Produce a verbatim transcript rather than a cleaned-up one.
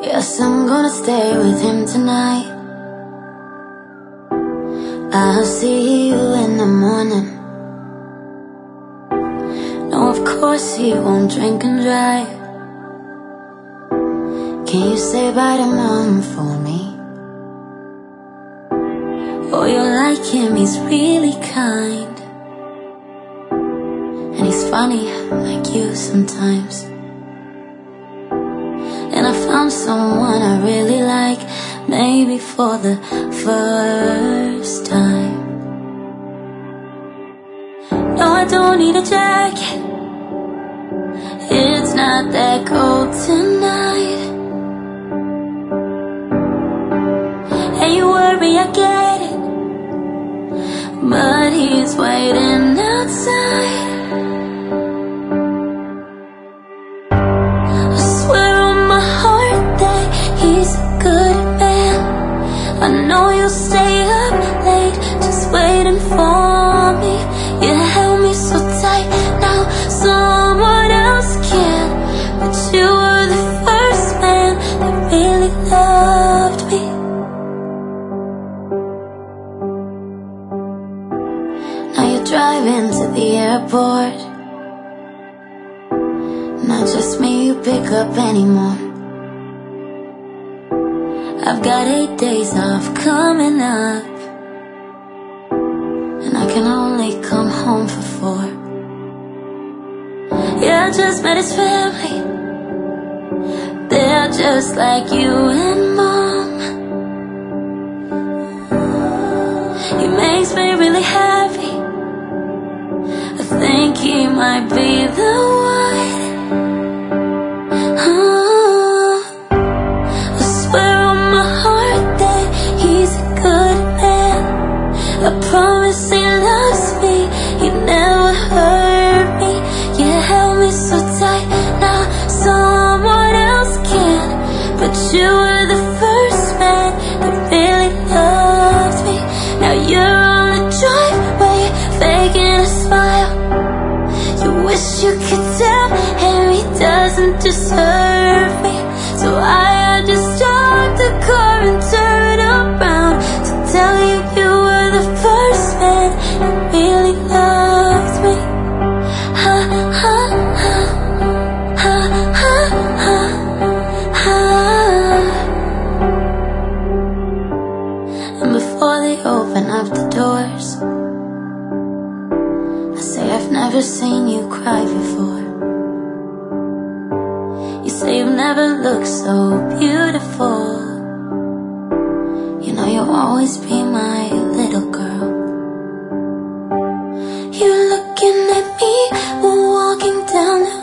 Yes, I'm gonna stay with him tonight. I'll see you in the morning. No, of course he won't drink and drive. Can you say bye to mom for me? Oh, you'll like him, he's really kind. And he's funny like you sometimes. And I found someone I really like, maybe for the first time. No, I don't need a jacket, it's not that cold tonight. And you worry, I get it, but he's waiting outside. I know you'll stay up late, just waiting for me. You held me so tight, now someone else can. But you were the first man that really loved me. Now you're driving to the airport, not just me you pick up anymore. I've got eight days off coming up, and I can only come home for four. Yeah, I just met his family, they're just like you and mom. He makes me really happy, I think he might be the one. I promise he loves me, he never hurt me. You held me so tight, now someone else can. But you were the first man that really loved me. Now you're on the driveway, faking a smile. You wish you could tell him he doesn't deserve me. So I had to stop the car and turn around to tell you you were the first man that really loved me. Ha ha ha, ha ha ha, ha. And before they open up the doors, I say I've never seen you cry before. You say you've never looked so beautiful. You know you'll always be my little girl. You're looking at me, we're walking down the